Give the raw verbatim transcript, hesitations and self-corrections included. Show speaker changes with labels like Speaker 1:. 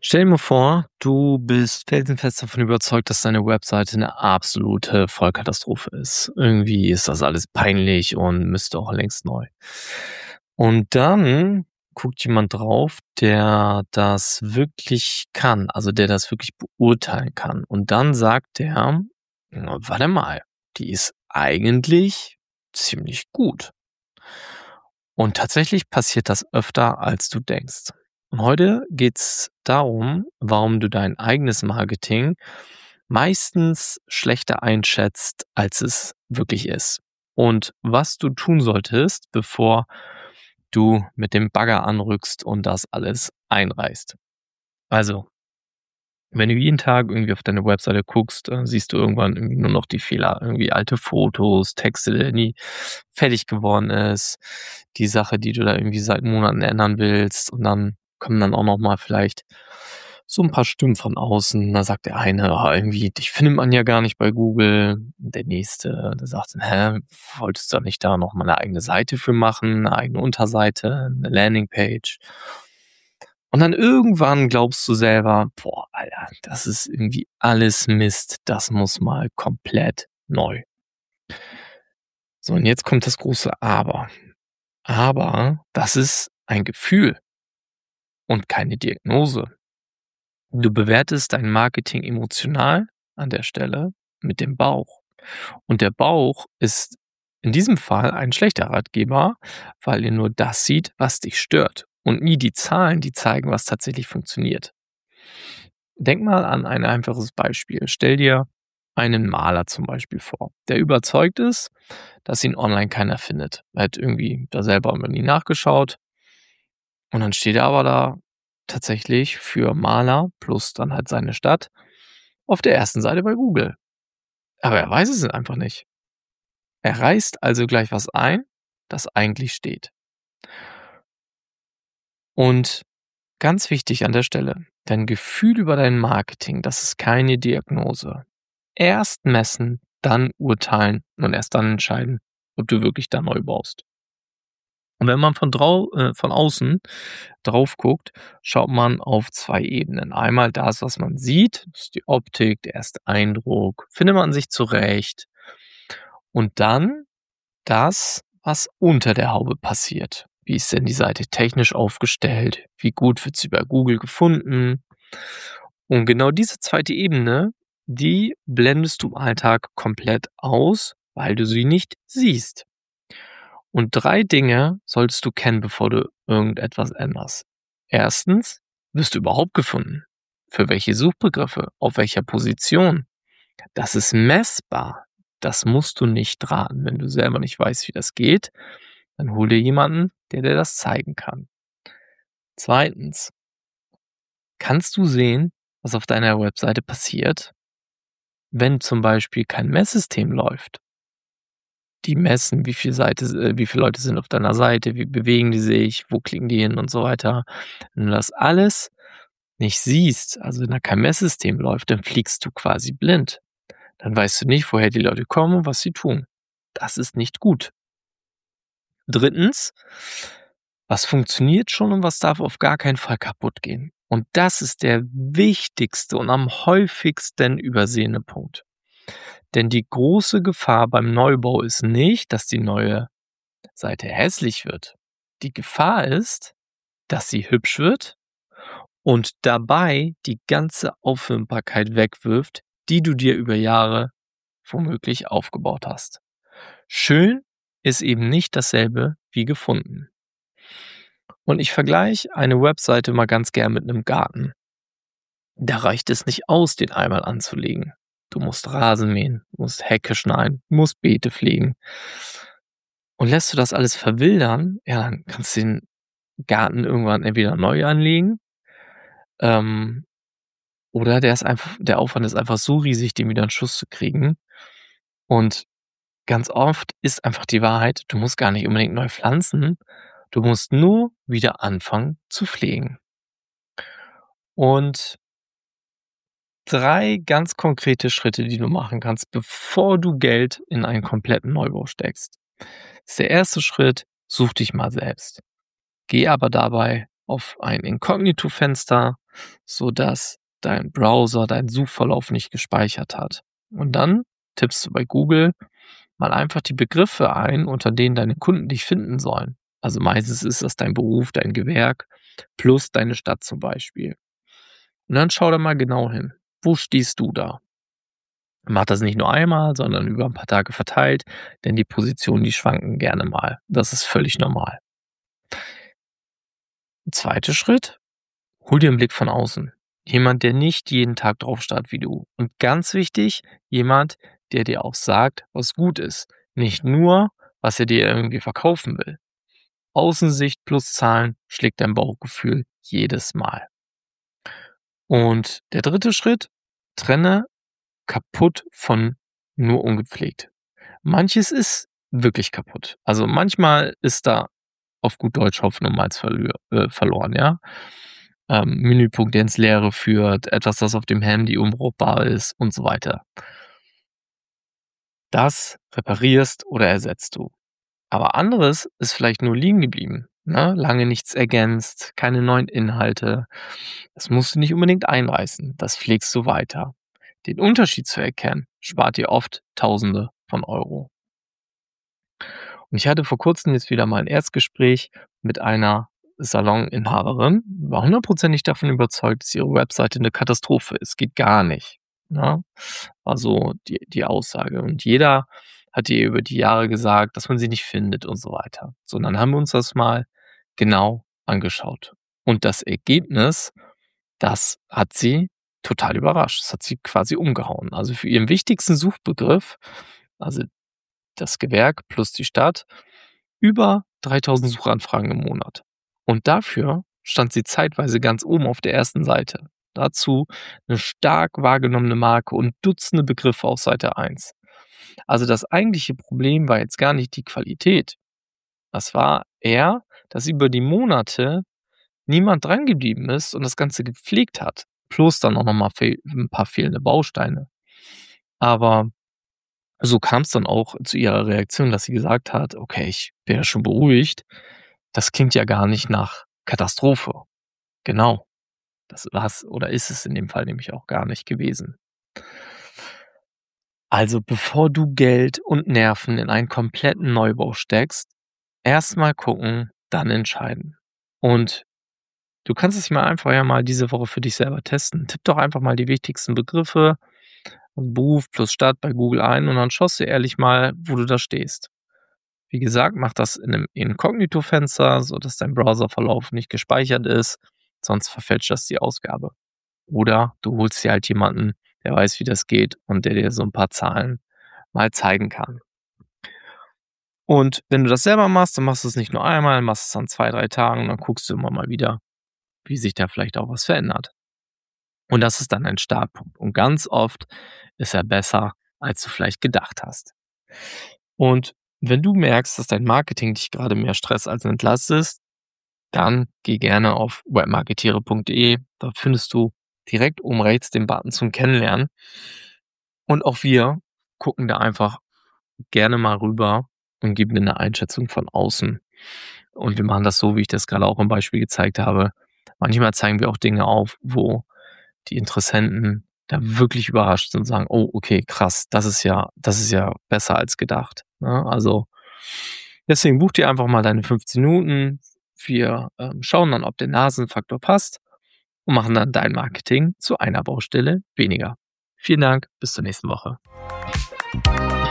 Speaker 1: Stell dir mal vor, du bist felsenfest davon überzeugt, dass deine Webseite eine absolute Vollkatastrophe ist. Irgendwie ist das alles peinlich und müsste auch längst neu. Und dann guckt jemand drauf, der das wirklich kann, also der das wirklich beurteilen kann. Und dann sagt der: „Na, warte mal, die ist eigentlich ziemlich gut." Und tatsächlich passiert das öfter, als du denkst. Und heute geht's darum, warum du dein eigenes Marketing meistens schlechter einschätzt, als es wirklich ist. Und was du tun solltest, bevor du mit dem Bagger anrückst und das alles einreißt. Also, wenn du jeden Tag irgendwie auf deine Webseite guckst, äh, siehst du irgendwann irgendwie nur noch die Fehler. Irgendwie alte Fotos, Texte, der nie fertig geworden ist, die Sache, die du da irgendwie seit Monaten ändern willst. Und dann kommen dann auch noch mal vielleicht so ein paar Stimmen von außen. Da sagt der eine: „Ah, irgendwie, dich findet man ja gar nicht bei Google." Der nächste, der sagt: „Hä, wolltest du da nicht da noch mal 'ne eigene Seite für machen, eine eigene Unterseite, eine Landingpage?" Und dann irgendwann glaubst du selber: „Boah, Alter, das ist irgendwie alles Mist. Das muss mal komplett neu." So, und jetzt kommt das große Aber. Aber das ist ein Gefühl und keine Diagnose. Du bewertest dein Marketing emotional an der Stelle mit dem Bauch. Und der Bauch ist in diesem Fall ein schlechter Ratgeber, weil er nur das sieht, was dich stört und nie die Zahlen, die zeigen, was tatsächlich funktioniert. Denk mal an ein einfaches Beispiel. Stell dir einen Maler zum Beispiel vor, der überzeugt ist, dass ihn online keiner findet. Er hat irgendwie da selber immer nie nachgeschaut und dann steht er aber da tatsächlich für Maler plus dann halt seine Stadt auf der ersten Seite bei Google. Aber er weiß es einfach nicht. Er reißt also gleich was ein, das eigentlich steht. Und ganz wichtig an der Stelle, dein Gefühl über dein Marketing, das ist keine Diagnose. Erst messen, dann urteilen und erst dann entscheiden, ob du wirklich da neu baust. Und wenn man von, drau äh, von außen drauf guckt, schaut man auf zwei Ebenen. Einmal das, was man sieht, das ist die Optik, der erste Eindruck, findet man sich zurecht. Und dann das, was unter der Haube passiert. Wie ist denn die Seite technisch aufgestellt? Wie gut wird sie bei Google gefunden? Und genau diese zweite Ebene, die blendest du im Alltag komplett aus, weil du sie nicht siehst. Und drei Dinge solltest du kennen, bevor du irgendetwas änderst. Erstens, wirst du überhaupt gefunden? Für welche Suchbegriffe? Auf welcher Position? Das ist messbar. Das musst du nicht raten. Wenn du selber nicht weißt, wie das geht, dann hol dir jemanden, der dir das zeigen kann. Zweitens, kannst du sehen, was auf deiner Webseite passiert, wenn zum Beispiel kein Messsystem läuft? Die messen, wie viel Seite, äh, wie viele Leute sind auf deiner Seite, wie bewegen die sich, wo klicken die hin und so weiter. Wenn du das alles nicht siehst, also wenn da kein Messsystem läuft, dann fliegst du quasi blind. Dann weißt du nicht, woher die Leute kommen und was sie tun. Das ist nicht gut. Drittens, was funktioniert schon und was darf auf gar keinen Fall kaputt gehen? Und das ist der wichtigste und am häufigsten übersehene Punkt. Denn die große Gefahr beim Neubau ist nicht, dass die neue Seite hässlich wird. Die Gefahr ist, dass sie hübsch wird und dabei die ganze Auffindbarkeit wegwirft, die du dir über Jahre womöglich aufgebaut hast. Schön ist eben nicht dasselbe wie gefunden. Und ich vergleiche eine Webseite mal ganz gern mit einem Garten. Da reicht es nicht aus, den einmal anzulegen. Du musst Rasen mähen, du musst Hecke schneiden, du musst Beete pflegen. Und lässt du das alles verwildern, ja, dann kannst du den Garten irgendwann entweder neu anlegen, ähm, oder der ist einfach, der Aufwand ist einfach so riesig, den wieder in Schuss zu kriegen. Und ganz oft ist einfach die Wahrheit, du musst gar nicht unbedingt neu pflanzen, du musst nur wieder anfangen zu pflegen. Und drei ganz konkrete Schritte, die du machen kannst, bevor du Geld in einen kompletten Neubau steckst. Das ist der erste Schritt, such dich mal selbst. Geh aber dabei auf ein Inkognito-Fenster, sodass dein Browser deinen Suchverlauf nicht gespeichert hat. Und dann tippst du bei Google mal einfach die Begriffe ein, unter denen deine Kunden dich finden sollen. Also meistens ist das dein Beruf, dein Gewerk plus deine Stadt zum Beispiel. Und dann schau da mal genau hin. Wo stehst du da? Mach das nicht nur einmal, sondern über ein paar Tage verteilt, denn die Positionen, die schwanken gerne mal. Das ist völlig normal. Zweiter Schritt: Hol dir einen Blick von außen. Jemand, der nicht jeden Tag drauf starrt wie du. Und ganz wichtig, jemand, der dir auch sagt, was gut ist. Nicht nur, was er dir irgendwie verkaufen will. Außensicht plus Zahlen schlägt dein Bauchgefühl jedes Mal. Und der dritte Schritt: Trenne kaputt von nur ungepflegt. Manches ist wirklich kaputt. Also manchmal ist da auf gut Deutsch Hopfen und Malz verlö äh, verloren, ja. Ähm, Menüpunkt, der ins Leere führt, etwas, das auf dem Handy unbrauchbar ist und so weiter. Das reparierst oder ersetzt du. Aber anderes ist vielleicht nur liegen geblieben, ne? Lange nichts ergänzt, keine neuen Inhalte. Das musst du nicht unbedingt einreißen, das pflegst du weiter. Den Unterschied zu erkennen, spart dir oft Tausende von Euro. Und ich hatte vor Kurzem jetzt wieder mal ein Erstgespräch mit einer Saloninhaberin, war hundertprozentig davon überzeugt, dass ihre Webseite eine Katastrophe ist. Geht gar nicht, ne? War so die die Aussage. Und jeder hat ihr über die Jahre gesagt, dass man sie nicht findet und so weiter. So, und dann haben wir uns das mal genau angeschaut. Und das Ergebnis, das hat sie total überrascht. Das hat sie quasi umgehauen. Also, für ihren wichtigsten Suchbegriff, also das Gewerk plus die Stadt, über dreitausend Suchanfragen im Monat. Und dafür stand sie zeitweise ganz oben auf der ersten Seite. Dazu eine stark wahrgenommene Marke und Dutzende Begriffe auf Seite eins. Also das eigentliche Problem war jetzt gar nicht die Qualität. Das war eher, dass über die Monate niemand drangeblieben ist und das Ganze gepflegt hat. Plus dann auch noch mal fehl 'n paar fehlende Bausteine. Aber so kam es dann auch zu ihrer Reaktion, dass sie gesagt hat: „Okay, ich bin ja schon beruhigt. Das klingt ja gar nicht nach Katastrophe.“ Genau, das war's oder ist es in dem Fall nämlich auch gar nicht gewesen. Also, bevor du Geld und Nerven in einen kompletten Neubau steckst, erst mal gucken, dann entscheiden. Und du kannst es mal einfach ja mal diese Woche für dich selber testen. Tipp doch einfach mal die wichtigsten Begriffe, also Beruf plus Stadt bei Google ein und dann schaust du ehrlich mal, wo du da stehst. Wie gesagt, mach das in 'nem Inkognito-Fenster, sodass dein Browserverlauf nicht gespeichert ist, sonst verfälscht das die Ausgabe. Oder du holst dir halt jemanden, der weiß, wie das geht und der dir so 'n paar Zahlen mal zeigen kann. Und wenn du das selber machst, dann machst du's nicht nur einmal, machst es an zwei, drei Tagen und dann guckst du immer mal wieder, wie sich da vielleicht auch was verändert. Und das ist dann ein Startpunkt. Und ganz oft ist er besser, als du vielleicht gedacht hast. Und wenn du merkst, dass dein Marketing dich gerade mehr Stress als entlastet, dann geh gerne auf webmarketeere punkt de. Da findest du direkt oben rechts den Button zum Kennenlernen. Und auch wir gucken da einfach gerne mal rüber und geben dir 'ne Einschätzung von außen. Und wir machen das so, wie ich das gerade auch im Beispiel gezeigt habe. Manchmal zeigen wir auch Dinge auf, wo die Interessenten da wirklich überrascht sind und sagen: „Oh, okay, krass, das ist ja das ist ja besser als gedacht“, ne? Also, deswegen buch dir einfach mal deine fünfzehn Minuten. Wir, ähm, schauen dann, ob der Nasenfaktor passt und machen dann dein Marketing zu einer Baustelle weniger. Vielen Dank, bis zur nächsten Woche.